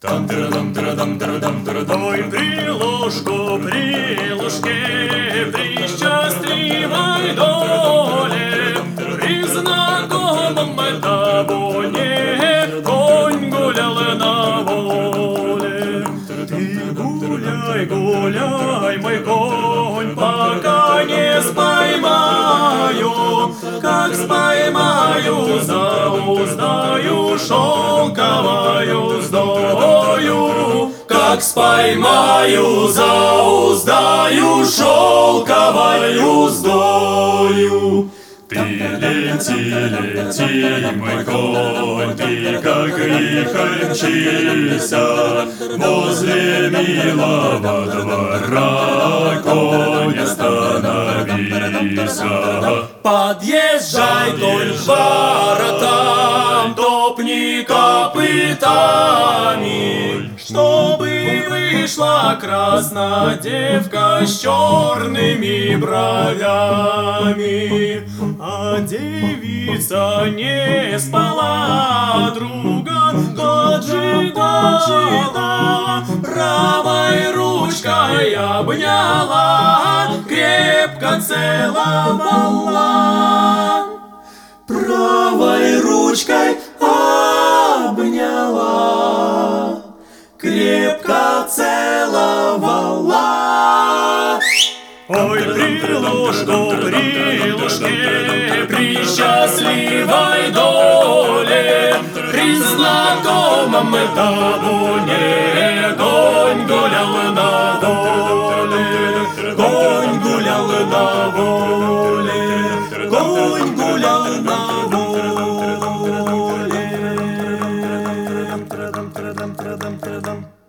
Ой, при ложке, при счастливой доле, при знакомом табуне конь гулял на воле. Ты гуляй, гуляй, мой конь, пока не споймаю, как споймаю, зауздаю шелковою уздою, как споймаю, зауздаю шелковою уздою. Ты лети, лети, мой конь, ты как вихрь мчися, возле милого двора конь остановися. Подъезжай вдоль воротам, топни копытами, чтобы вышла красная девка с черными бровями. А девица не спала, друга поджидала, правой ручкой обняла, крепко целовала. Правой ручкой обняла, крепко целовала. Ой, при ложке, при счастливой доле, при знакомом табуне конь гулял на воле, конь гулял на воле, конь гулял на воле.